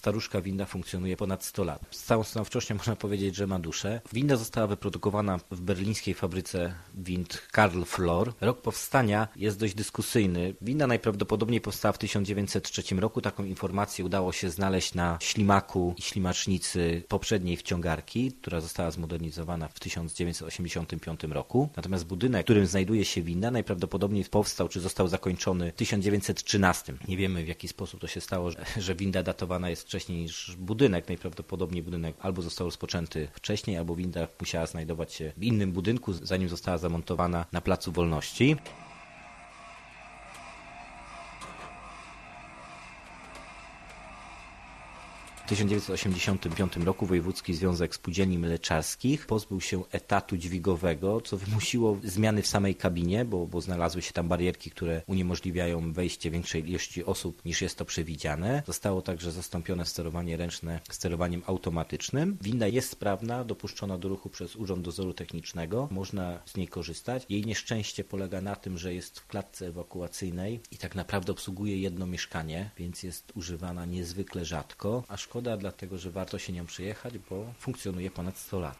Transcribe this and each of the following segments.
staruszka winda funkcjonuje ponad 100 lat. Z całą stanowczością można powiedzieć, że ma duszę. Winda została wyprodukowana w berlińskiej fabryce wind Karl Flor. Rok powstania jest dość dyskusyjny. Winda najprawdopodobniej powstała w 1903 roku. Taką informację udało się znaleźć na ślimaku i ślimacznicy poprzedniej wciągarki, która została zmodernizowana w 1985 roku. Natomiast budynek, w którym znajduje się winda, najprawdopodobniej powstał czy został zakończony w 1913. Nie wiemy, w jaki sposób to się stało, że winda datowana jest wcześniej niż budynek. Najprawdopodobniej budynek albo został rozpoczęty wcześniej, albo winda musiała znajdować się w innym budynku, zanim została zamontowana na Placu Wolności. W 1985 roku Wojewódzki Związek Spółdzielni Mleczarskich pozbył się etatu dźwigowego, co wymusiło zmiany w samej kabinie, bo znalazły się tam barierki, które uniemożliwiają wejście większej ilości osób niż jest to przewidziane. Zostało także zastąpione sterowanie ręczne sterowaniem automatycznym. Winda jest sprawna, dopuszczona do ruchu przez Urząd Dozoru Technicznego. Można z niej korzystać. Jej nieszczęście polega na tym, że jest w klatce ewakuacyjnej i tak naprawdę obsługuje jedno mieszkanie, więc jest używana niezwykle rzadko, a szkoda dlatego, że warto się nią przejechać, bo funkcjonuje ponad 100 lat.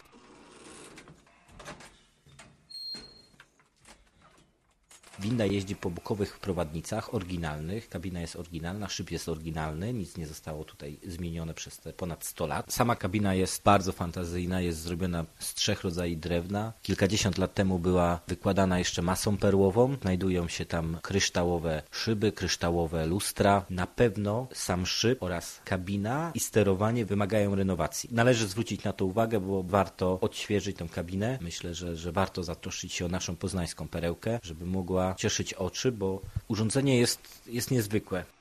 Winda jeździ po bokowych prowadnicach oryginalnych, kabina jest oryginalna, szyb jest oryginalny, nic nie zostało tutaj zmienione przez te ponad 100 lat. Sama kabina jest bardzo fantazyjna, jest zrobiona z 3 rodzajów drewna. Kilkadziesiąt lat temu była wykładana jeszcze masą perłową, znajdują się tam kryształowe szyby, kryształowe lustra. Na pewno sam szyb oraz kabina i sterowanie wymagają renowacji. Należy zwrócić na to uwagę, bo warto odświeżyć tę kabinę. Myślę, że warto zatroszczyć się o naszą poznańską perełkę, żeby mogła cieszyć oczy, bo urządzenie jest niezwykłe.